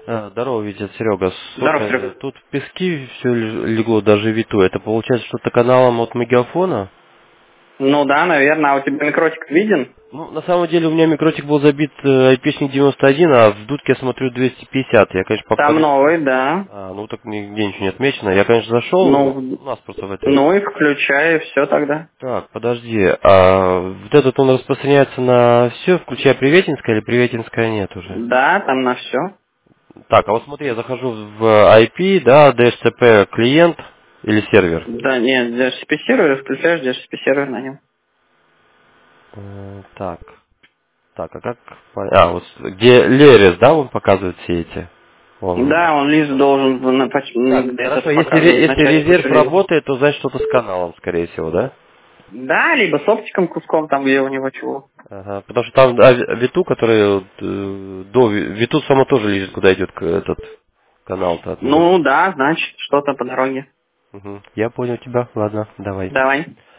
Здорово, Витя, Серега. Здорово, Слушай, Серега. тут в пески все легло, даже Виту. Это получается что-то каналом от Мегафона? Ну да, наверное. А у тебя микротик виден? Ну, на самом деле у меня микротик был забит айпишник 91, а в дудке я смотрю 250. Я, конечно, Там пока... новый, да. ну, так нигде ничего не отмечено. Я, конечно, зашел, Ну, у нас просто в этой... ну и включай, все тогда. Так, подожди, вот этот он распространяется на все, включая Приветинское, или Приветинское нет уже? Да, там на все. Так, а вот смотри, я захожу в IP, да, DHCP клиент или сервер. Да, нет, DHCP сервер, включаешь DHCP сервер на нем. Так, так, а как... вот где Лерес, да, он показывает все эти? Он... Да, он лист должен Так, хорошо, этот если, показывать в если начале кучу резерв лист. работает, то значит что-то с каналом, скорее всего, да? Да, либо с оптиком куском, там где у него чего. Ага, потому что там Виту, который до Виту само тоже лежит, куда идет этот канал-то от Ну Мегафона. да, значит, что-то по дороге. Мгм. Я понял тебя, ладно, давай. Давай.